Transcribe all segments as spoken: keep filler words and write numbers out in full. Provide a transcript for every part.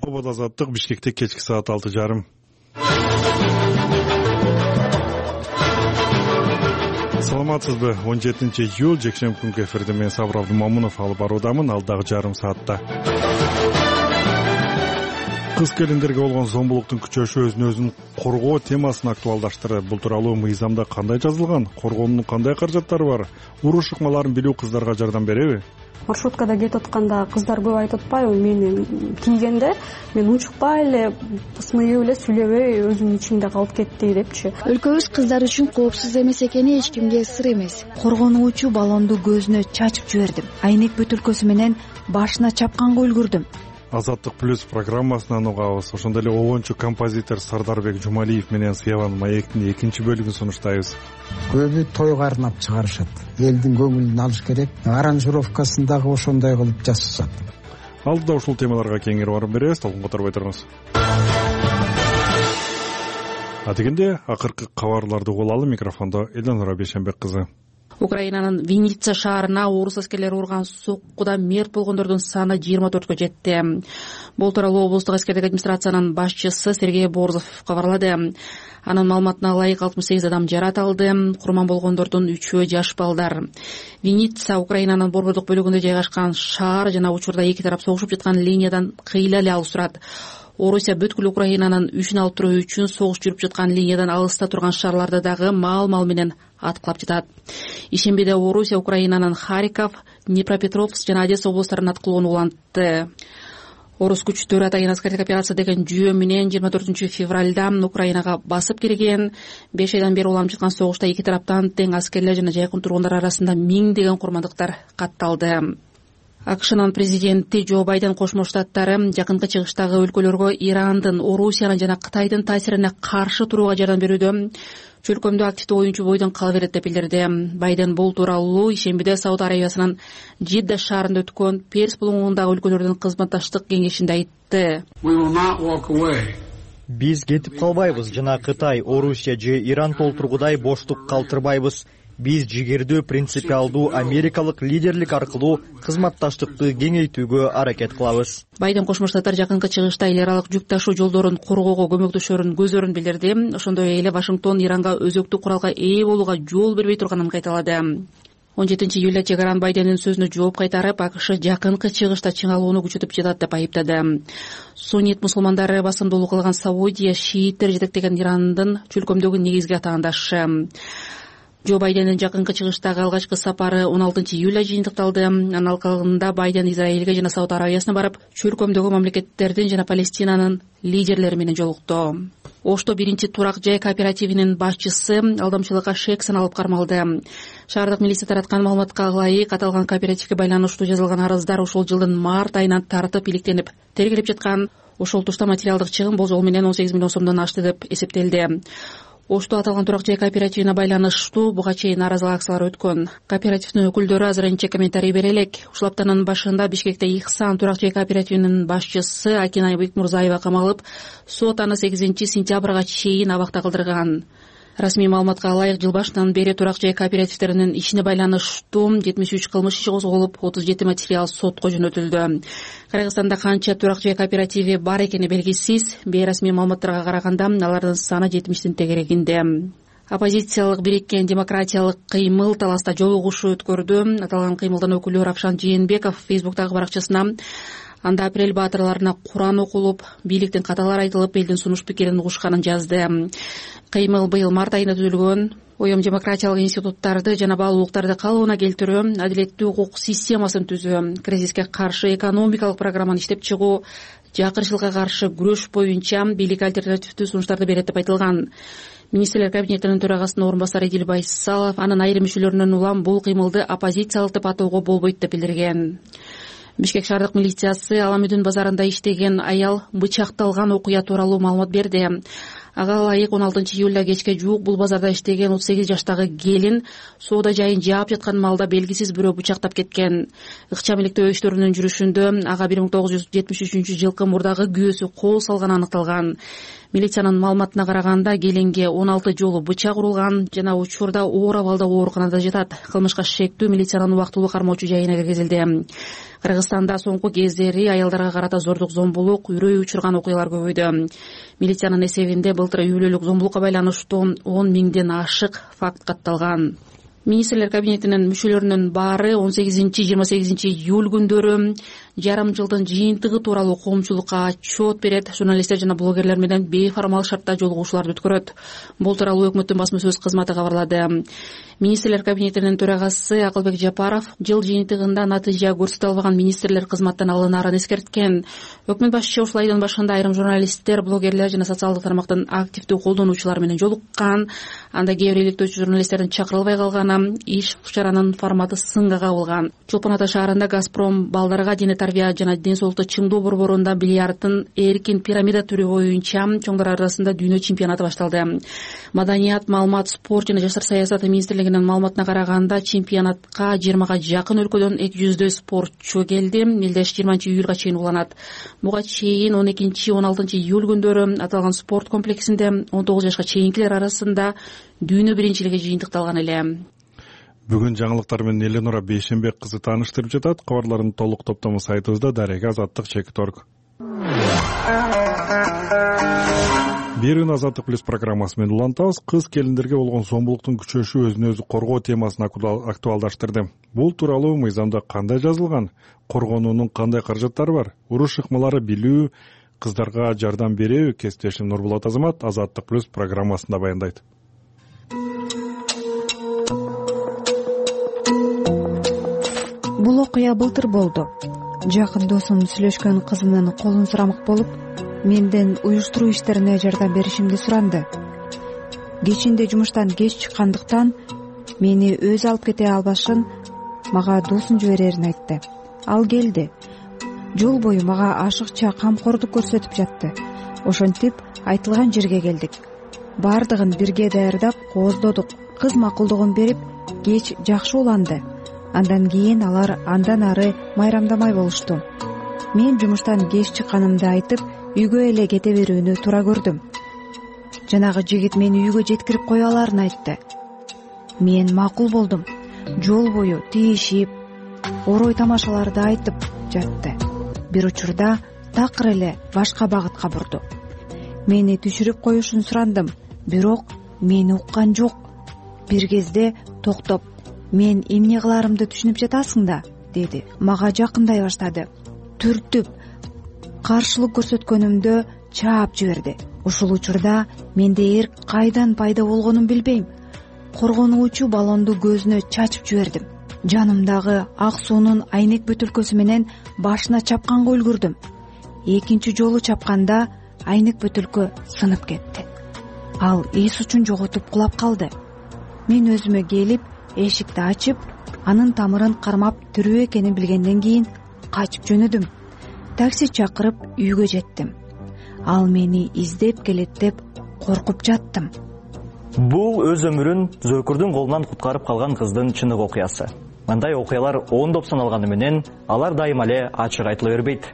Обод Азаттык, Бишкекте кечки саат алты жарым. Саламатсызбы? он жетинчи июль жекшемби күнгү эфирде мен Сабыр Абдумамунов алып баруудамын. Алдагы жарым саатта кыз келиндерге болгон зомбулуктун күчөшү өзүн өзүн коргоо темасын актуалдаштырды. Бул тууралуу мыйзамда кандай жазылган, коргоонун кандай каражаттары бар, уруш ыкмаларын билүү кыздарга жардам береби? Маршруткада кетип атканда кыздар көп айтып атпайбы, мени тийгенде мен унчукпай эле, ысмыйып эле, сүйлөбөй өзүмдүн ичимде калып кетти депчи. Өлкөбүз кыздар үчүн коопсуз эмес экени эч кимге сыр эмес. Коргонуучу баллонду көзүнө чачып жибердим. Айнек бөтөлкөсү менен башына чапканга үлгүрдүм. Азаттык плюс программасынан угабыз. Ошондой эле обончу композитор Сардарбек Жумалиев менен Сыяван маектин экинчи бөлүгүн сунуштайбыз. Көбү тойго арнап чыгарышат. Элдин көңүлүн алыш керек. Аранжировкасын дагы ошондой кылып жасашат. Алдыда ушул темаларга кеңири барып беребиз. Толкун которбой туруңуз. Атегенде акыркы кабарларды угулалы. Микрофондо Элнура Бейшенбек кызы. Украинанын Винница шаарына орус аскерлери урган соккуда мерт болгондордун саны жыйырма төрткө жетти. Бул тууралуу облустук аскердик администрациянын башчысы Сергей Борзов кабарлады. Анын маалыматына ылайык алтымыш сегиз адам жаратылды. Курман болгондордун үчөө жаш балдар. Винница Украинанын борбордук бөлүгүндө жайгашкан шаар жана учурда эки тарап согушуп жаткан линиядан кыйла эле алыс турат. Орусия бүткүл Украинанын үчүн алып туруу үчүн согуш жүрүп жаткан линиядан алыста турган шаарларды дагы маал-мал менен аткылап жатат. Ишембиде Орусия Украинанын Харьков, Днепропетровск жана Одесса облустарынын аткылууну улантты. Орус күчтөрү атайын аскердик операция деген жүйө менен жыйырма төртүнчү февралда Украинага басып кирген. беш айдан бери уланып жаткан согушта эки тараптан тең аскерлер жана жайкын тургундар арасында миңдеген курмандыктар катталды. АКШнын президенти Джо Байден Кошмо Штаттары жакынкы чыгыштагы өлкөлөргө Ирандын, Орусиянын жана Кытайдын таасирине каршы турууга жардам берүүдө чөлкөмдө активдүү оюнчу бойдон кала берет деп билдирди. Байден бул тууралуу ишембиде Сауд Арабиясынын Жидда шаарында өткөн Перс булуңундагы өлкөлөрдүн кызматташтык кеңешинде айтты. Биз кетип калбайбыз жана Кытай, Орусия же Иран толтургудай боштук калтырбайбыз. Биз жигердүү принципиалдуу америкалык лидерлик аркылуу кызматташтыкты кеңейтүүгө аракет кылабыз. Байден Кошмо Штаттар жакынкы чыгышта эл аралык жүк ташуу жолдорун коргоого көмөктөшөрүн көзөрүн билдирди. Ошондой эле Вашингтон Иранга өзөктүк куралга ээ болууга жол бербей турганын кайталады. он жетинчи июлда чегаран Байдендин сөзүнө жооп кайтарып, АКШ жакынкы чыгышта чыңалууну күчөтүп жатат деп айыптады. Суннит мусулмандары басымдуулук кылган Саудия, шииттер жетектеген Ирандын чөлкөмдөгү негизги атаандашы. Джо Байдендин жакынкы чыгыштагы алгачкы сапары он алтынчы июлда жыйынтыкталды. Анын алкагында Байден Израилге жана Сауд Арабиясына барып, чөлкөмдөгү мамлекеттердин жана Палестинанын лидерлери менен жолукту. Ошто биринчи турак жай кооперативинин башчысы алдамчылыкка шек саналып кармалды. Шаардык милиция тараткан маалыматка ылайык, аталган кооперативге байланыштуу жазылган арыздар ушул жылдын март айынан тартып иликтенип тергелеп жаткан. Ошол тушта материалдык чыгым болжол менен он сегиз миллион сомдон ашты деп эсептелди. Ошто аталган турак жай кооперативине байланыштуу буга чейин наразылык акциялары өткөн. Кооперативдин өкүлдөрү азырынча комментарий бере элек. Ушул аптанын башында Бишкекте Ихсан турак жай кооперативинин башчысы Акинай Бекмурзаева камалып, сот аны сегизинчи сентябрга чейин абакта кылдырган. Расмий маалыматка ылайык, жыл башынан бери турак жай кооперативдеринин ишине байланыштуу жетимиш үч кылмыш иши козголуп, отуз жети материал сотко жөнөтүлдү. Кыргызстанда канча турак жай кооперативи бар экени белгисиз. Бейрасмий маалыматтарга караганда алардын саны жетимиштин тегерегинде. Оппозициялык бириккен демократиялык кыймыл таласта жолугушуу өткөрдү. Аталган кыймылдын өкүлү Равшан Жээнбеков Фейсбуктагы баракчасына анда апрель баатырларына Куран окулуп, бийликтин каталар айтылып, элдин сунуш пикирин угушканын жазды. Кыймыл быйыл март айында түзүлгөн оюм демократиялык институттарды жана баалуулуктарды калыбына келтирүү, адилеттүү укук системасын түзүү, кризиске каршы экономикалык программаны иштеп чыгуу, жакырчылыкка каршы күрөш боюнча бийлик альтернативдүү сунуштарды берет деп айтылган. Министрлер кабинетинин төрагасынын орун басары Эдил Байсалов анын айрым мүчөлөрүнөн улам бул кыймылды оппозициялык деп атоого болбойт деп билдирген. Бишкек шаардык милициясы Аламүдүн базарында иштеген аял бычакталган окуя тууралуу маалымат берди. Ага ылайык он алтынчы июлда кечке жуук бул базарда иштеген отуз сегиз жаштагы келин соода жайын жаап жаткан маалда белгисиз бирөө бычактап кеткен. Ыкчам иликтөө иштеринин жүрүшүндө ага бир миң тогуз жүз жетимиш үчүнчү жылкы мурдагы күйөөсү кол салганы аныкталган. Милициянын маалыматына караганда келинге он алты жолу бычак урулган жана учурда оор абалда ооруканада жатат. Кылмышка шектүү милициянын убактылуу кармоочу жайына киргизилди. Кыргызстанда соңку кездери аялдарга карата зордук, зомбулук, үрөй учурган окуялар көбөйдү. Милициянын эсебинде былтыр үй бүлөлүк зомбулукка байланыштуу он миңден ашык факт катталган. Министрлер кабинетинин мүчөлөрүнүн баары он сегизинчи жыйырма сегизинчи июль күндөрү жарым жылдын жыйынтыгы тууралуу коомчулукка отчет берет. Журналисттер жана блогерлер менен бейформал шартта жолугушууларды өткөрөт. Бул тууралуу өкмөттүн басма сөз кызматы кабарлады. Министрлер кабинетинин төрагасы Акылбек Жапаров жыл жыйынтыгында натыйжа көрсөтө албаган министрлер кызматтан алынаарын эскерткен. Өкмөт башчысы ушул айдын башында айрым журналисттер, блогерлер жана социалдык тармактын активдүү колдонуучулары менен жолуккан. Анда кээ бир иликтөөчү журналисттердин чакырылбай калганы, иш чаранын форматы сынга кабылган. Чолпон Ата шаарында Газпром балдарга дене тарбия жана ден соолукту чыңдоо борборунда бильярдтын эркин пирамида түрү боюнча чоңдор арасында дүйнө чемпионаты башталды. Маданият, маалымат, спорт жана жаштар саясаты министрлигинин маалыматына караганда чемпионатка жыйырмага жакын өлкөдөн эки жүздөй спортчу келди. Мелдеш жыйырманчы июлга чейин уланат. Буга чейин он экинчи он алтынчы июль күндөрү аталган спорт комплексинде он тогуз жашка чейинкилер арасында дүйнө биринчилиги жыйынтыкталган эле. Бүгүн жаңылыктар менен Эленора Бейшенбек кызы тааныштырып жатат. Кабарлардын толук топтому сайтыбызда дарега азаттык чекит орг. Берүүнү Азаттык плюс программасы менен улантабыз. Кыз келиндерге болгон зомбулуктун күчөшү өзүн өзү коргоо темасын актуалдаштырды. Бул тууралуу мыйзамда кандай жазылган? Коргонуунун кандай каражаттары бар? Уруш ыкмалары билүү, кыздарга жардам берүү? Кесиптешим Нурбулат Азамат Азаттык плюс программасында баяндайт. Бул окуя былтыр болду. Жакын досум сүйлөшкөн кызынын колун сурамак болуп, менден уюштуруу иштерине жардам беришимди суранды. Кечинде жумуштан кеч чыккандыктан мени өзү алып кете албашын мага досун жиберерин айтты. Ал келди. Жол бою мага ашыкча камкордук көрсөтүп жатты. Ошентип айтылган жерге келдик. Бардыгын бирге даярдап кооздодук. Кыз макулдугун берип, кеч жакшы уланды. Андан кийин алар андан ары майрамдамай болушту. Мен жумуштан кеч чыкканымды айтып, үйгө эле кете берүүнү туура көрдүм. Жанагы жигит мени үйгө жеткирип кое аларын айтты. Мен макул болдум. Жол бою тийишип, орой тамашаларды айтып жатты. Бир учурда такыр эле башка багытка бурду. Мени түшүрүп коюшун сурандым, бирок мени уккан жок. Бир кезде токтоп, мен эмне кыларымды түшүнүп жатасың да, деди. Мага жакындай баштады. Түртүп, каршылык көрсөткөнүмдө чаап жиберди. Ушул учурда менде эрк кайдан пайда болгонун билбейм. Коргонуучу баллонду көзүнө чачып жибердим. Жанымдагы ак суунун айнек бөтөлкөсү менен башына чапканга үлгүрдүм. Экинчи жолу чапканда айнек бөтөлкө сынып кетти. Ал эс учун жоготуп кулап калды. Мен өзүмө келип, эшикти ачып, анын тамырын кармап тирүү экенин билгенден кийин качып жөнөдүм. Такси чакырып үйгө жеттим. Ал мени издеп келет деп коркуп жаттым. Бул өз өмүрүн зөкүрдүн колунан куткарып калган кыздын чынык окуясы. Мындай окуялар оңдоп саналганы менен алар дайыма эле ачык айтыла бербейт.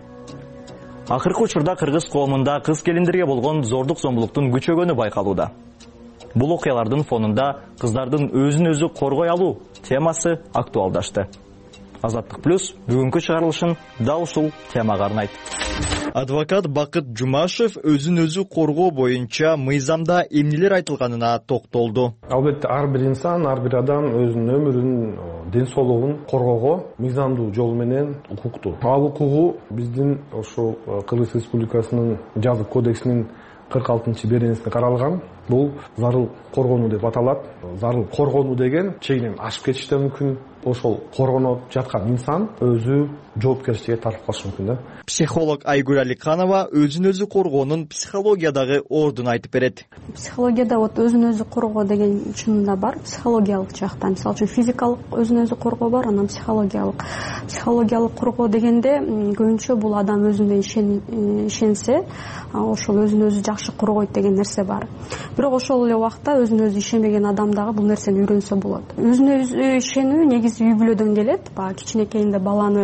Акыркы учурда кыргыз коомунда кыз келиндерге болгон зордук зомбулуктун күчөгөнү байкалууда. Бул окуялардын фонунда кыздардын өзүн өзү коргой алуу темасы актуалдашты. Азаттык плюс бүгүнкү чыгарылышын дал ушул темага арнайт. Адвокат Бакыт Жумашев өзүн өзү коргоо боюнча мыйзамда эмнелер айтылганына токтолду. Албетте ар бир инсан, ар бир адам өзүнүн өмүрүн, ден соолугун коргоого мыйзамдуу жол менен укуктуу. Ал укугу биздин ошол Кыргыз Республикасынын жазык кодексинин кырк алтынчы беренесинде каралган. Бул зарыл коргонуу деп аталат. Зарыл коргонуу деген чегинен ашып кетиши да мүмкүн. Ошол коргонуп жаткан инсан өзү жоопкерчиликке тартып калышы мүмкүн да. Психолог Айгүл Аликанова өзүн өзү коргоонун психологиядагы ордун айтып берет. Психологияда вот өзүн өзү коргоо деген чынында бар, психологиялык жактан. Мисалы үчүн физикалык өзүн өзү коргоо бар, анан психологиялык. Психологиялык коргоо дегенде көбүнчө бул адам өзүнө ишенсе, ошол өзүн өзү жакшы коргойт деген нерсе бар. Бирок ошол эле убакта өзүн өзү ишенбеген адам дагы бул нерсени үйрөнсө болот. Өзүнө өзү ишенүү негизи үй бүлөдөн келет. Баягы кичинекейинде баланы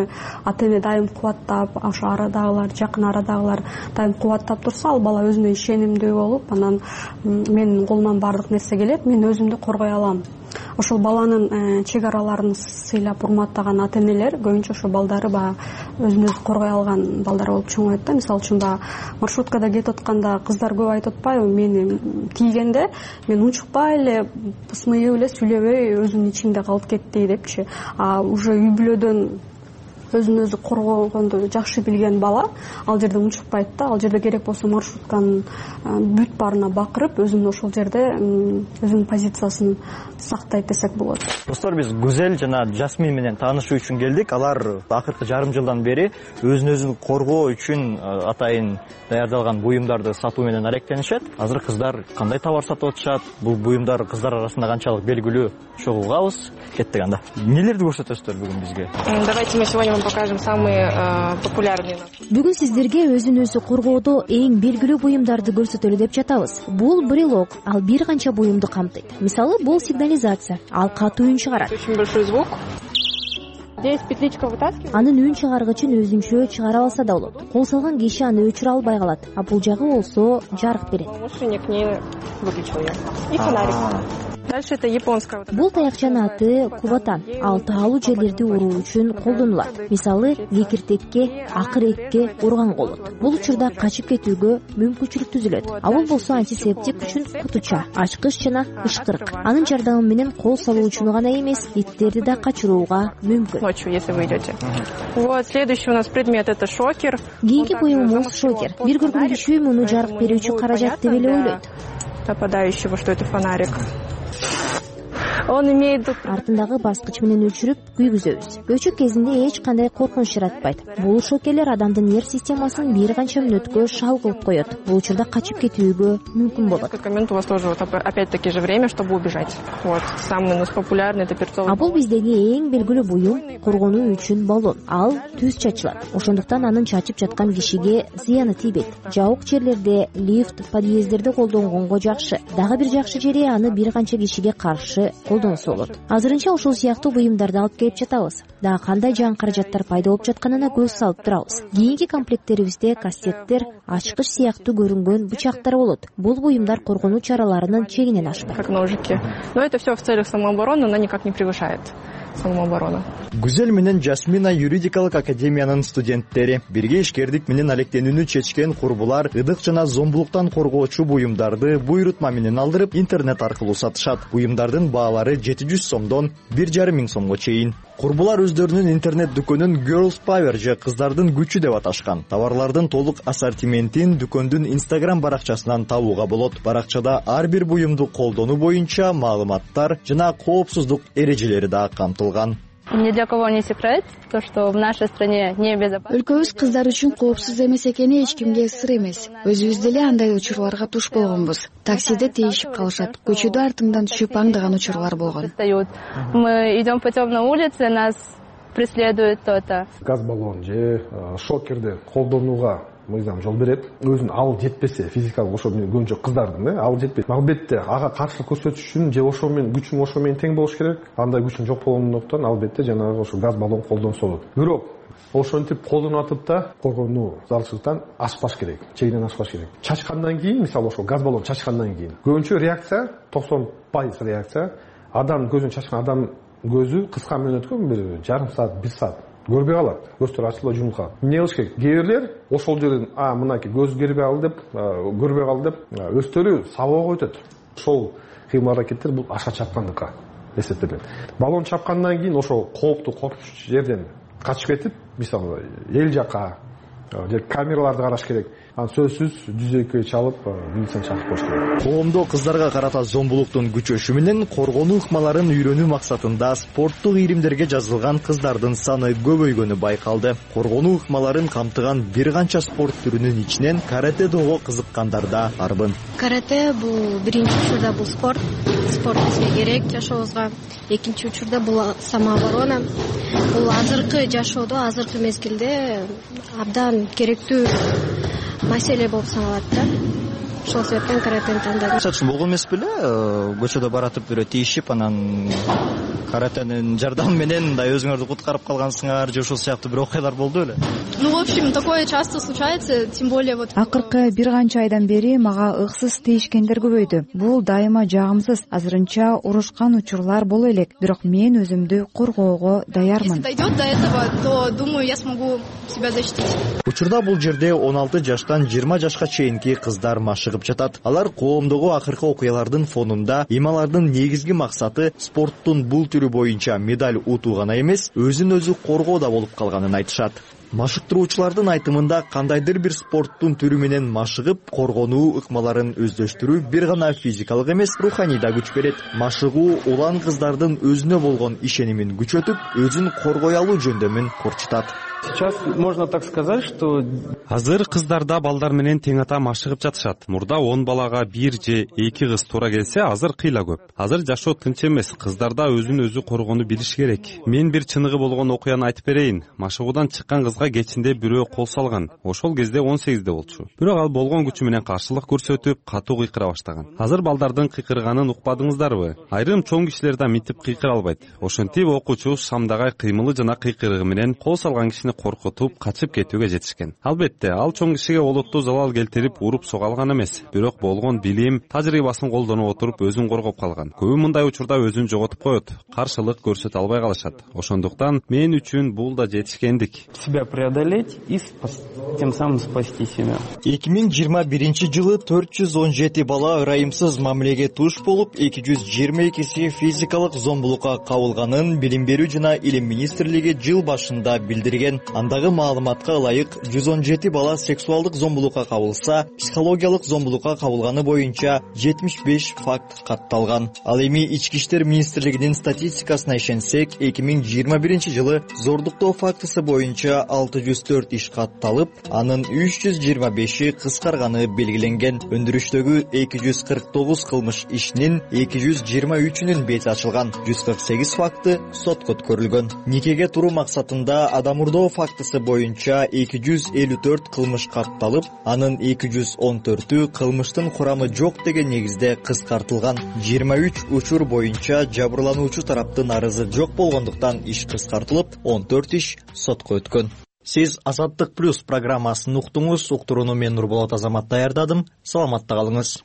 ата эне дайым кубаттап, ошо арадагылар, жакын арадагылар дайым кубаттап турса, ал бала өзүнө ишенимдүү болуп, анан менин колуман баардык нерсе келет, мен өзүмдү коргой алам. Ошол баланын чек араларын сыйлап урматтаган ата энелер көбүнчө ошо балдары баягы өзүн өзү коргой алган балдар болуп чоңойт да. Мисалы үчүн баягы маршруткада кетип атканда кыздар көп айтып атпайбы, мени тийгенде мен унчукпай эле, пысмыйып эле сүйлөбөй өзүмдүн ичимде калып кетти депчи. А уже үй бүлөдөн өзүн өзү коргогонду жакшы билген бала ал жерде унчукпайт да. Ал жерде керек болсо маршрутканын бүт баарына бакырып, өзүнүн ошол жерде өзүнүн позициясын сактайт десек болот. Достор, биз Гүзел жана Жасмин менен таанышуу үчүн келдик. Алар акыркы жарым жылдан бери өзүн өзүн коргоо үчүн атайын даярдалган буюмдарды сатуу менен аректенишет. Азыр кыздар кандай товар сатып атышат? Бул буюмдар кыздар арасында канчалык белгилүү? Ошого угабыз. Кеттик анда. Нелерди көрсөтөсүздөр бүгүн бизге? Давайте мы сегодня вам покажем самые популярные. Бүгүн сиздерге өзүн өзү коргоодо эң белгилүү буюмдарды көрсөтөлү деп жатабыз. Бул брелок, ал бир канча буюмду камтыйт. Мисалы, бул сигнализация, ал катуу үн чыгарат. Очень большой звук. Здесь петличка вытаскивается. Анын үн чыгаргычын өзүнчө чыгара алса да болот. Кол салган киши аны өчүрө албай калат. А бул жагы болсо жарык берет. Помощник не выключил ее. И фонарик. Дальше это японская. Бул таякчанын аты кубатан. Ал таалуу жерлерди уруу үчүн колдонулат. Мисалы, кекиртекке, акырекке урган болот. Бул учурда качып кетүүгө мүмкүнчүлүк түзүлөт. А бул болсо антисептик үчүн кутуча, ачкыч жана ышкырык. Анын жардамы менен кол салуу үчүн гана эмес, иттерди да качырууга мүмкүн. Ночью, если вы идете. Вот, следующий у нас предмет это шокер. Кийинки буюмубуз шокер. Бир көргөн киши муну жарык берүүчү каражат деп эле ойлойт. Нападающего, что это фонарик. Он имеет артындагы баскыч менен өчүрүп күйгүзөбүз. Өчүк кезинде эч кандай коркунуч жаратпайт. Бул шокерлер адамдын нерв системасын бир канча мүнөткө шал кылып коет. Бул учурда качып кетүүгө мүмкүн болот. Как момент у вас тоже вот опять-таки же время, чтобы убежать. Вот, самый у нас популярный это перцовый. А бул биздеги эң белгилүү буюм коргонуу үчүн баллон. Ал түз чачылат. Ошондуктан анын чачып жаткан кишиге зыяны тийбейт. Жабык жерлерде, лифт, подъезддерде колдонгонго жакшы. Дагы бир жакшы жери аны бир канча кишиге каршы колдонсо болот. Азырынча ушул сыяктуу буюмдарды алып келип жатабыз. Дагы кандай жан каражаттар пайда болуп жатканына көз салып турабыз. Кийинки комплекттерибизде кастеттер, ачкыч сыяктуу көрүнгөн бычактар болот. Бул буюмдар коргонуу чараларынын чегинен ашпайт. Как ножики. Но это все в целях самообороны, но никак не превышает самооборона. Гүзел менен Жасмина юридикалык академиянын студенттери. Бирге ишкердик менен алектенүүнү чечкен курбулар ыдык жана зомбулуктан коргоочу буюмдарды буйрутма менен алдырып интернет аркылуу сатышат. Буюмдардын баалары жети жүз сомдон бир жарым миң сомго чейин. Курбулар өздөрүнүн интернет дүкөнүн Girls Power же кыздардын күчү деп аташкан. Товарлардын толук ассортиментин дүкөндүн Instagram баракчасынан табууга болот. Баракчада ар бир буюмду колдонуу боюнча маалыматтар жана коопсуздук эрежелери да камтылган. Ни для кого не секрет, то, что в нашей стране небезопасно. Өлкөбүз кыздар үчүн коопсуз эмес экени эч кимге сыр эмес. Өзүбүз деле андай учурларга туш болгонбуз. Таксиде тийишип калышат, көчөдө артыңдан түшүп аңдыган учурлар болгон. Мы идем по темной улице, нас преследует кто-то. Газ баллон же шокерди колдонууга мыйзам жол берет. Өзүн ал жетпесе, физикалык ошо менен көбүнчө кыздардын, э, ал жетпейт. Албетте ага каршылык көрсөтүш үчүн же ошо менен күчүң ошо менен тең болуш керек. Андай күчүң жок болгондуктан албетте жанагы ошо газ баллон колдонсо болот. Бирок ошентип колдонуп атып да коргонуу зарылчылыктан ашпаш керек. Чегинен ашпаш керек. Чачкандан кийин, мисалы ошо газ баллон чачкандан кийин көбүнчө реакция токсон пайыз реакция адам көзүн чачкан адам көзү кыска мөөнөткө бир жарым саат, бир саат көрбөй калат. Көздөр ачылып жумулуп калат. Эмне кылыш керек? Кээ бирлер ошол жерден а мынакей көз көрбөй калды деп, көрбөй калды деп өздөрү сабоо өтөт. Ошол кыймыл аракеттер бул аша чапкандыкка эсептелет. Баллон чапкандан кийин ошол кооптуу коркунуч жерден качып кетип, мисалы эл жака же камераларды караш керек. Анан сөзсүз жүз экиге чалып милицияны чакырып коюш керек. Коомдо кыздарга карата зомбулуктун күчөшү менен коргонуу ыкмаларын үйрөнүү максатында спорттук ийримдерге жазылган кыздардын саны көбөйгөнү байкалды. Коргонуу ыкмаларын камтыган бир канча спорт түрүнүн ичинен карате дого кызыккандар да арбын. Карате бул биринчи учурда бул спорт, спорт бизге керек жашообузга. Экинчи учурда бул самооборона. Бул азыркы жашоодо, азыркы мезгилде абдан керектүү маселе болуп саналат да. Ошол себептен каратени тандадым. Сачын болгон эмес беле? Көчөдө баратып бирөө тийишип, анан каратенин жардамы менен мындай өзүңөрдү куткарып калгансыңар же ошол сыяктуу бир окуялар болду беле? Ну, в общем, такое часто случается, тем более вот... Акыркы бир канча айдан бери мага ыксыз тийишкендер көбөйдү. Бул дайыма жагымсыз. Азырынча урушкан учурлар боло элек, бирок мен өзүмдү коргоого даярмын. Если дойдет до этого, то думаю, я смогу себя защитить. Учурда бул жерде он алты жаштан жыйырма жашка чейинки кыздар машыгып жатат. Алар коомдогу акыркы окуялардын фонунда эми алардын негизги максаты спорттун бул түрү боюнча медаль утуу гана эмес, өзүн өзү коргоо да болуп калганын айтышат. Машыктыруучулардын айтымында кандайдыр бир спорттун түрү менен машыгып, коргонуу ыкмаларын өздөштүрүү бир гана физикалык эмес, руханий да күч берет. Машыгуу улан кыздардын өзүнө болгон ишенимин күчөтүп, өзүн коргой алуу жөндөмүн корчутат. Сейчас можно так сказать, что азыр кыздарда балдар менен тең ата машыгып жатышат. Мурда он балага бир же эки кыз туура келсе, азыр кыйла көп. Азыр жашоо тынч эмес, кыздарда өзүн өзү коргоону билиш керек. Мен бир чыныгы болгон окуяны айтып берейин. Машыгуудан чыккан кызга кечинде бирөө кол салган. Ошол кезде он сегизде болчу. Бирок ал болгон күчү менен каршылык көрсөтүп, катуу кыйкыра баштаган. Азыр балдардын кыйкырганын укпадыңыздарбы? Айрым чоң кишилер да мынтип кыйкыра албайт. Ошентип окуучу шамдагай кыймылы жана кыйкырыгы менен кол салган кишини коркутуп, качып кетүүгө жетишкен. Албетте, ал чоң кишиге олуттуу залал келтирип, уруп сога алган эмес. Бирок болгон билим, тажрыйбасын колдонуп отуруп өзүн коргоп калган. Көбү мындай учурда өзүн жоготуп коет, каршылык көрсөтө албай калышат. Ошондуктан мен үчүн бул да жетишкендик. Себя преодолеть и тем самым спасти себя. эки миң жыйырма биринчи жылы төрт жүз он жети бала ырайымсыз мамилеге туш болуп, эки жүз жыйырма экиси физикалык зомбулукка кабылганын Билим берүү жана Илим министрлиги жыл башында билдирген. Андагы маалыматка ылайык жүз он жети бала сексуалдык зомбулукка кабылса, психологиялык зомбулукка кабылганы боюнча жетимиш беш факт катталган. Ал эми Ички иштер министрлигинин статистикасына ишенсек, эки миң жыйырма биринчи жылы зордуктоо фактысы боюнча алты жүз төрт иш катталып, анын үч жүз жыйырма беши кыскарганы белгиленген. Өндүрүштөгү эки жүз кырк тогуз кылмыш ишинин эки жүз жыйырма үчүнүн бети ачылган, жүз кырк сегиз факты сотко өткөрүлгөн. Никеге туруу максатында адам урдоо фактысы боюнча эки жүз элүү төрт кылмыш катталып, анын эки жүз он төртү кылмыштын курамы жок деген негизде кыскартылган. жыйырма үч учур боюнча жабырлануучу тараптын арызы жок болгондуктан иш кыскартылып, он төрт иш сотко өткөн. Сиз Азаттык плюс программасын уктуңуз. Уктурууну мен Нурболот Азамат даярдадым. Саламатта калыңыз.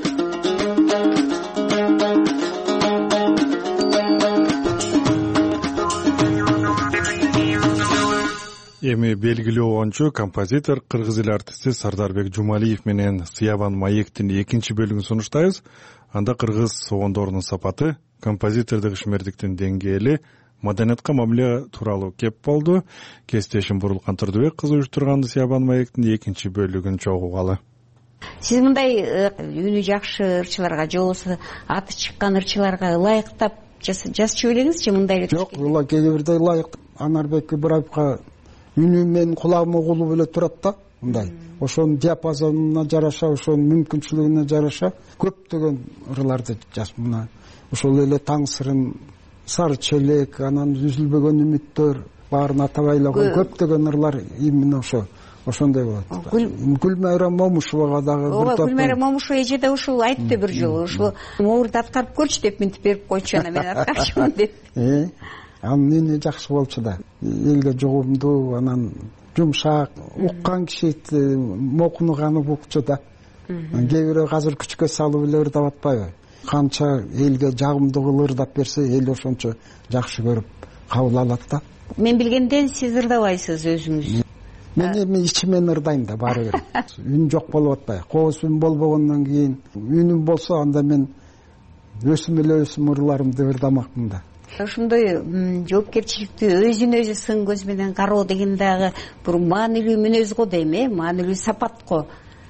Эми белгилүү оюнчу, композитор, кыргыз эл артисти Сардарбек Жумалиев менен Сыябан маектин экинчи бөлүгүн сунуштайбыз. Анда кыргыз согондорунун сапаты, композитордук ишмердиктин деңгээли, маданиятка мамиле тууралуу кеп болду. Кесиптешим Бурулкан Турдубек кызы уюштурган Сыябан маектин экинчи бөлүгүн чогугалы. Сиз мындай үнү жакшы ырчыларга же болбосо аты чыккан ырчыларга ылайыктап жазчу белеңизчи мындай? Жок, ула кээ бирде ылайык. Анарбек Ибраевка үнү менин кулагым угулуп эле турат да, мындай. Ошонун диапазонуна жараша, ошонун мүмкүнчүлүгүнө жараша көптөгөн ырларды жазмына. Ошол эле Таң сырын, Сары челек, анан Үзүлбөгөн үмүттөр баарын атабайлаган көптөгөн ырлар именно ошо ошондой болот. Гүлмайра Момушевага дагы бир топ. Гүлмайра Момушева эже да ушул айтты бир жолу, ушул моорду аткарып көрчү деп мынтип берип койчу, ана мен аткарчумун деп. Э, анын үнү жакшы болчу да. Элге жугумдуу, анан жумшак, уккан киши мокунуганы укчу да. Кээ бирөө азыр күчкө салып эле ырдап атпайбы? Канча элге жагымдуу кылып ырдап берсе, эл ошончо жакшы көрүп кабыл алат да. Мен билгенден сиз ырдабайсыз өзүңүз. Мен эми ичимен ырдайм да баары бир. Үн жок болуп атпайбы? Кооз үн болбогондон кийин үнүм болсо анда мен өсүм эле өсүм ырларымды ырдамакмын да. Ошондой жоопкерчиликтүү өзүн өзү сын көз менен кароо деген дагы бир маанилүү мүнөз го дейм, э, маанилүү сапат го.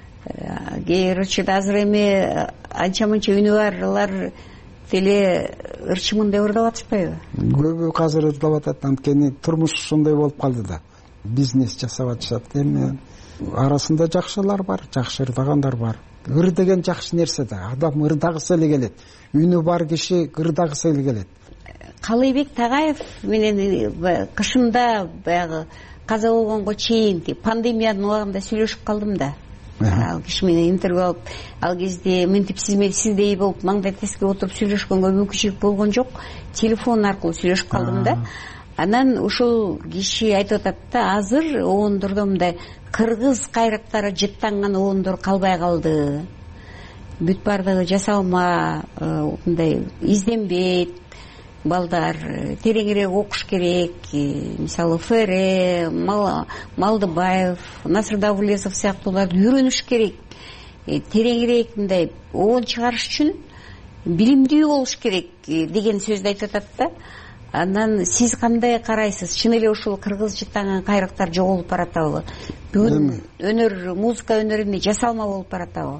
Кээ ырчыда азыр эми анча мынча үнү барлар деле ырчымын деп ырдап атышпайбы? Көбү азыр ырдап атат, анткени турмуш ошондой болуп калды да. Бизнес жасап атышат. Эми арасында жакшылар бар, жакшы ырдагандар бар. Ыр деген жакшы нерсе да. Адам ырдагысы эле келет. Үнү бар киши ырдагысы эле келет. Калыйбек Тагайев менен кышында баягы каза болгонго чейин пандемиянын убагында сүйлөшүп калдым да. ал киши менен интервью алып, ал кезде мынтип сиздей болуп маңдай теске отуруп сүйлөшкөнгө мүмкүнчүлүк болгон жок. Телефон аркылуу сүйлөшүп калдым да. Анан ошол киши айтып атат да, азыр обондордо мындай кыргыз кайрактары жыттанган обондор калбай калды. Бүт бардыгы жасалма, мындай изденбейт. Балдар тереңирээк окуш керек. Мисалы Фере, Малдыбаев, Насыр Давулесов сыяктууларды үйрөнүш керек. Тереңирээк мындай обон чыгарыш үчүн билимдүү болуш керек деген сөздү айтып атат да. Анан сиз кандай карайсыз? Чын эле ушул кыргыз жыттанган кайрактар жоголуп баратабы? Бүгүн өнөр, музыка өнөрүндө жасалма болуп баратабы?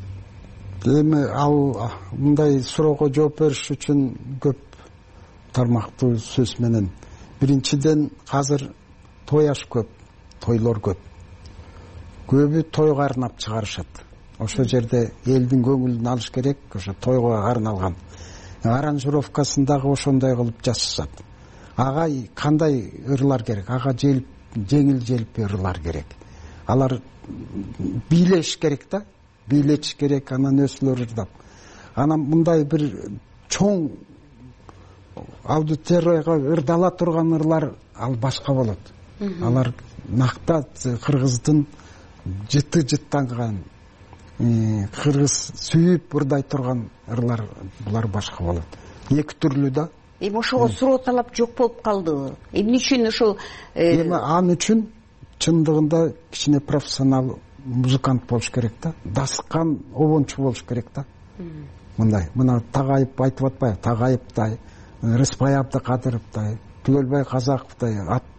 Эми ал мындай суроого жооп бериш үчүн көп тармактуу сөз менен. Биринчиден, азыр той аш көп, тойлор көп. Көбү тойго арнап чыгарышат. Ошол жерде элдин көңүлүн алыш керек, ошо тойго арналган. Аранжировкасын дагы ошондой кылып жасашат. Ага кандай ырлар керек? Ага желип, жеңил желпи ырлар керек. Алар бийлеш керек да, бийлеш керек, анан өзүлөр ырдап. Анан мындай бир чоң аудиторияга ырдала турган ырлар ал башка болот. Алар накта кыргыздын жыты жыттанган, кыргыз сүйүп ырдай турган ырлар, булар башка болот. Эки түрлүү да. Эми ошого суроо талап жок болуп калды. Эмне үчүн ошол? Эми ал үчүн чындыгында кичине профессионал музыкант болуш керек да. Дасыккан обончу болуш керек да. Мындай, мына Тагайып айтып атпайбы? Тагайыптай, Рыспай Абдыкадыровтай, Түгөлбай Казаковтай,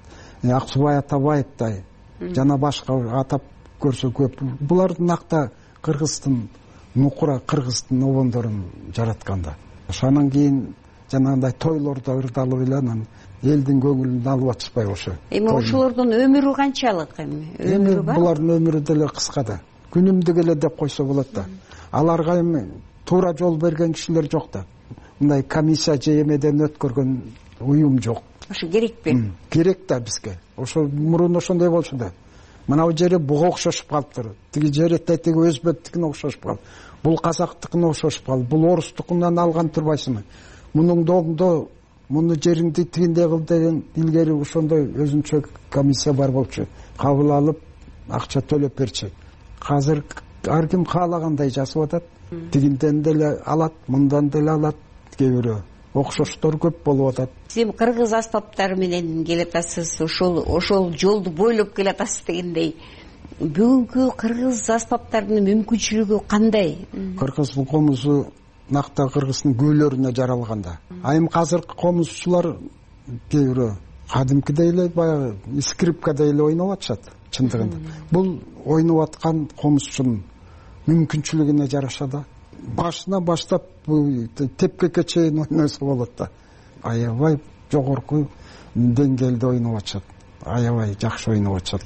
Аксубай Атабаевтай, жана башка атап көрсө көп. Булар накта кыргыздын нукура, кыргыздын обондорун жаратканда. Ошонан кийин жанагындай тойлордо ырдалып эле анан элдин көңүлүн алып атышпай ошо. Эми ошолордун өмүрү канчалык эми? Өмүрү бар? Булардын өмүрү деле кыска да. Күнүмдүк эле деп койсо болот да. Аларга эми туура жол берген кишилер жок да. Мындай комиссия же эмеден өткөргөн уюм жок. Ошо керекпи? Керек да бизге. Ошо мурун ошондой болчу да. Мына жери буга окшошуп калыптыр. Тиги жери тетиги өзбектикине окшошуп калды. Бул казактыкына окшошуп калды. Бул орустукунан алган турбайсыңбы? Мунун доңдо муну жериңди тигиндей кыл деген илгери ошондой өзүнчө комиссия бар болчу. Кабыл алып акча төлөп берчи. Азыр ар ким каалагандай жасап атат. Тигинден деле алат, мындан деле алат. Кээ бирөө окшоштор көп болуп атат. Сиз кыргыз аспаптары менен келатасыз, ошол ошол жолду бойлоп келатасыз дегендей. Бүгүнкү кыргыз аспаптарынын мүмкүнчүлүгү кандай? Кыргыз комузу накта кыргыздын күүлөрүнө жаралганда. А эми азыркы комузчулар кээ бирөө кадимкидей эле баягы скрипкадей эле ойноп атышат чындыгында. Бул ойноп аткан комузчунун мүмкүнчүлүгүнө жараша да. Башына баштап тепкеге чейин ойносо болот да. Аябай жогорку деңгээлде ойноп атышат. Аябай жакшы ойноп атышат.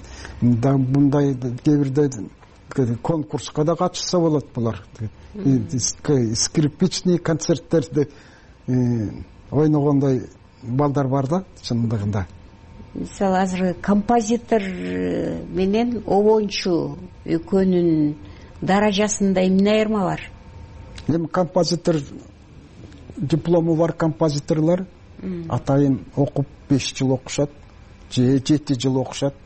Мындай кээ бирде конкурска да катышса болот булар. Скрипичный концерттерди ойногондой балдар бар да чындыгында. Мисалы азыр композитор менен обончу экөөнүн даражасында эмне айырма бар? Эми композитор диплому бар композиторлор атайын окуп беш жыл окушат, же жети жыл окушат.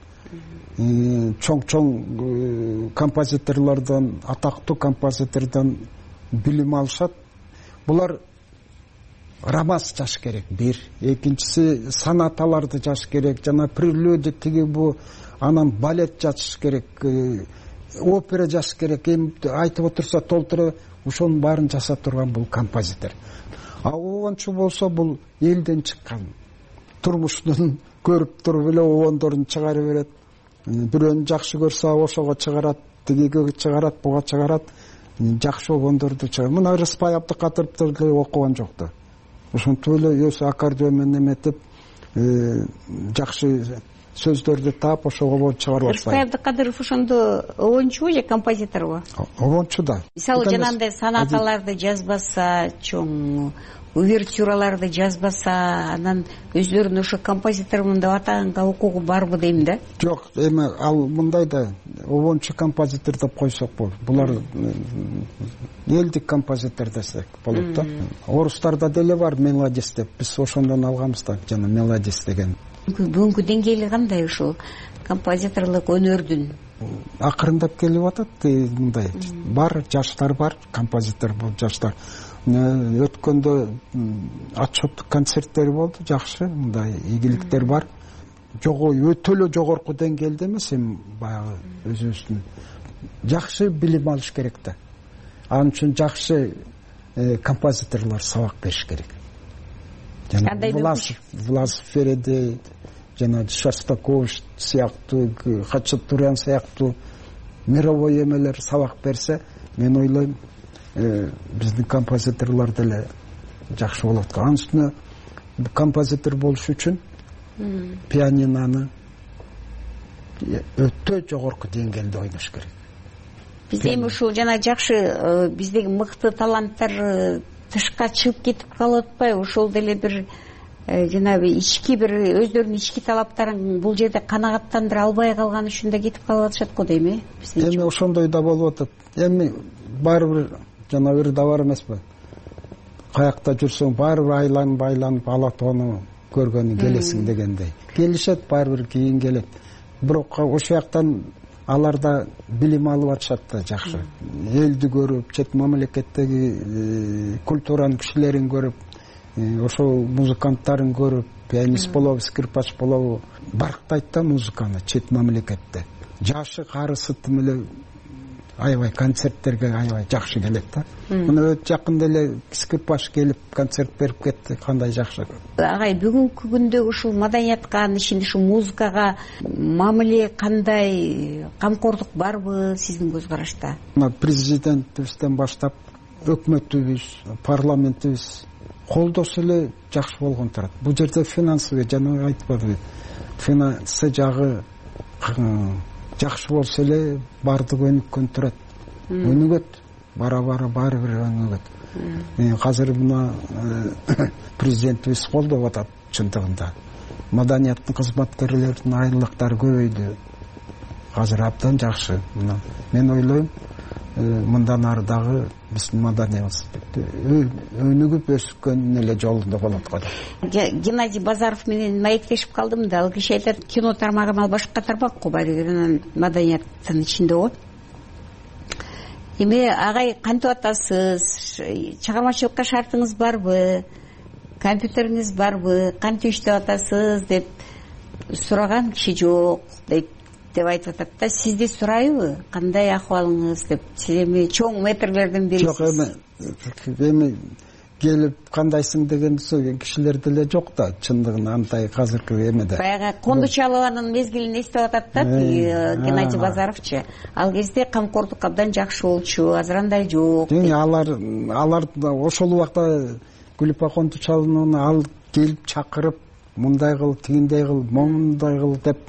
Чоң-чоң композиторлордон, атактуу композитордон билим алышат. Булар романс жазыш керек, бир. Экинчиси сонаталарды жазыш керек, жана прелюдия тиги бу, анан балет жазыш керек, опера жазыш керек. Эми айтып отурса толтура ошонун баарын жасап турган бул композитор. А обончу болсо бул элден чыккан. Турмуштун көрүп туруп эле обондорун чыгарып берет. Бирөөнү жакшы көрсө ошого чыгарат, тигиге чыгарат, буга чыгарат. Жакшы обондорду чыгарат. Мына Рыспай Абдыкадыровду окуган жок да. Ошентип эле өзү аккордеон менен эметип, жакшы сөздөрдү таап ошого обон чыгарып Рыскай Абдыкадыров ошондо обончубу же композиторбу? Обончу да. Мисалы жанагындай сонаталарды жазбаса, чоң увертюраларды жазбаса, анан өзлөрүн ошо композитормун деп атаганга укугу барбы дейм да? Жок, эми ал мындай да, обончу композитор деп койсок болот. Булар элдик композитор десек болот да. Орустарда деле бар мелодис деп, биз ошондон алганбыз да, жана мелодис деген. Бүгүнкү деңгээли кандай ушул композиторлук өнөрдүн? Акырындап келип атат, мындай. Бар, жаштар бар, композитор бул жаштар. Өткөндө отчеттук концерттер болду, жакшы, мындай ийгиликтер бар. Жого өтө эле жогорку деңгээлде эмес, эми баягы өзүбүздүн жакшы билим алыш керек да. Анын үчүн жакшы композиторлор сабак бериш керек. Жана Власов Фереде, жана Шостакович сыяктуу, Хачатурян сыяктуу мировой эмелер сабак берсе, мен ойлойм, биздин композиторлор деле жакшы болот. Анын үстүнө композитор болуш үчүн пианинаны өтө жогорку деңгээлде ойнош керек. Бизде эми ушул жана жакшы биздеги мыкты таланттар тышка чыгып кетип калып атпайбы? Ошол деле бир жанагы ички бир өздөрүнүн ички талаптарын бул жерде канагаттандыра албай калган үчүн да кетип калып атышат го дейм, э? Эми ошондой да болуп атат. Эми баары бир жана бир да бар эмеспи? Каякта жүрсөң баары бир айланып айланып Алатоону көргөнү келесиң дегендей. Келишет, баары бир кийин келет. Бирок ошол жактан алар да билим алып атышат да жакшы. Элди көрүп, чет мамлекеттеги культуранын кишилерин көрүп, ошол музыканттарын көрүп, пианист болобу, скрипач болобу, барктайт да музыканы чет мамлекетте. Жашы карысы тим эле аябай концерттерге аябай жакшы келет да. Мына жакында эле скрипач келип концерт берип кетти, кандай жакшы. Агай, бүгүнкү күндө ушул маданиятка, анын ичинде ушул музыкага мамиле кандай, камкордук барбы сиздин көз карашта? Мына президентибизден баштап өкмөтүбүз, парламентибиз колдосо эле жакшы болгон турат. Бул жерде финансовый, жана айтпадыбы, финансы жагы жакшы болсо эле бардыгы өнүккөн турат. Өнүгөт, бара-бара баары бир өнүгөт. Азыр мына президентибиз колдоп атат чындыгында. Маданияттын кызматкерлеринин айлыктары көбөйдү. Азыр абдан жакшы. Мен ойлойм, мындан ары дагы биздин маданиябыз өнүгүп өскөн эле жолунда болот го. Геннадий Базаров менен маектешип калдым да, ал киши айтат, кино тармагын ал башка тармак го, баары маданияттын ичинде го. Эми агай кантип атасыз? Чыгармачылыкка шартыңыз барбы? Компьютериңиз барбы? Кантип иштеп атасыз деп сураган киши жок дейт деп айтып атат да. Сизди сурайбы? Кандай акыбалыңыз деп? Сиз эми чоң метрлерден бирисиз. Жок, эми эми келип кандайсың деген сөйгөн кишилер деле жок да, чындыгында андай азыркы эмеде. Баягы Кондучалованын мезгилин эстеп атат да Геннадий Базаровчу. Ал кезде камкордук абдан жакшы болчу, азыр андай жок. Алар алар ошол убакта Гүлүпа Кондучалованы ал келип чакырып, мындай кыл, тигиндей кыл, момундай кыл деп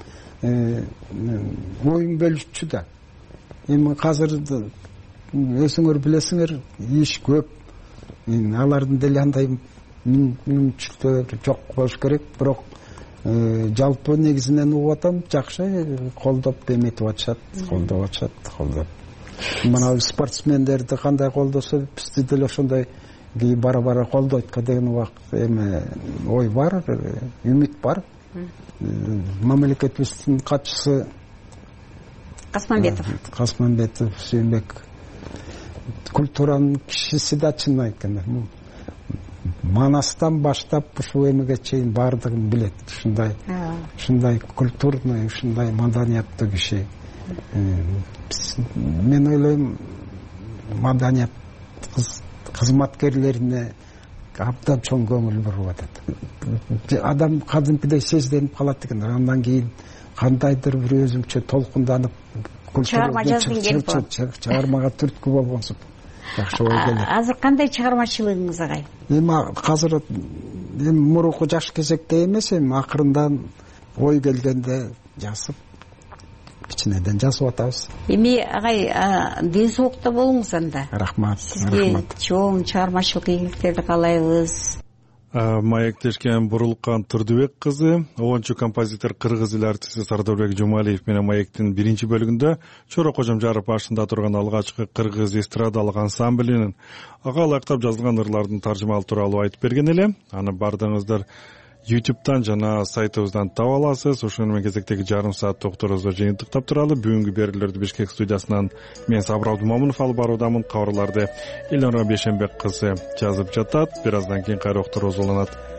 оюн бөлүшчү да. Эми азыр өзүңөр билесиңер, иш көп. Алардын деле андай мүмкүнчүлүктөрү жок болуш керек, бирок жалпы негизинен угуп атам, жакшы колдоп эметип атышат, колдоп атышат, колдоп. Мына спортсмендерди кандай колдосо, бизди деле ошондой бара-бара колдойт деген убак эми ой бар, үмүт бар. Мамлекетибиздин катчысы Касманбетов. Касманбетов Сүйүнбек культуранын кишиси да, чын айтканда. Манастан баштап ушул эмеге чейин баардыгын билет. Ушундай, ушундай культурный, ушундай маданияттуу киши. Мен ойлойм, маданият кызматкерлерине абдан чоң көңүл буруп атат. Адам кадимкидей сезденип калат экен. Андан кийин кандайдыр бир өзүнчө толкунданып, чыгарма жазгың келип калат. Чыгармага түрткү болгонсуп. Жакшы ой келет. Азыр кандай чыгармачылыгыңыз агай? Эми азыр эми мурунку жаш кезекте эмес, эми акырындан ой келгенде жазып кичинеден жазып атабыз. Эми агай ден соолукта болуңуз анда. Рахмат. Сизге чоң чыгармачылык ийгиликтерди каалайбыз. Маектешкен Бурулкан Турдубек кызы, оончу композитор, кыргыз эл артисти Сардорбек Жумалиев менен маектин биринчи бөлүгүндө Чоро Кожомжаров башында турган алгачкы кыргыз эстрадалык ансамблинин ага ылайыктап жазылган ырлардын таржымалоо тууралуу айтып берген эле. Аны бардыгыңыздар YouTube'дан жана сайтыбыздан таба аласыз. Ошону менен кезектеги жарым саат токторубузду жыйынтыктап туралы бүгүнкү берүүлөрдү Бишкек студиясынан мен Сабыр Абдумамунов алып баруудамын. Кабарларды Элнура Бейшенбек кызы жазып жатат. Бир аздан кийин кайра уктуруубуз уланат.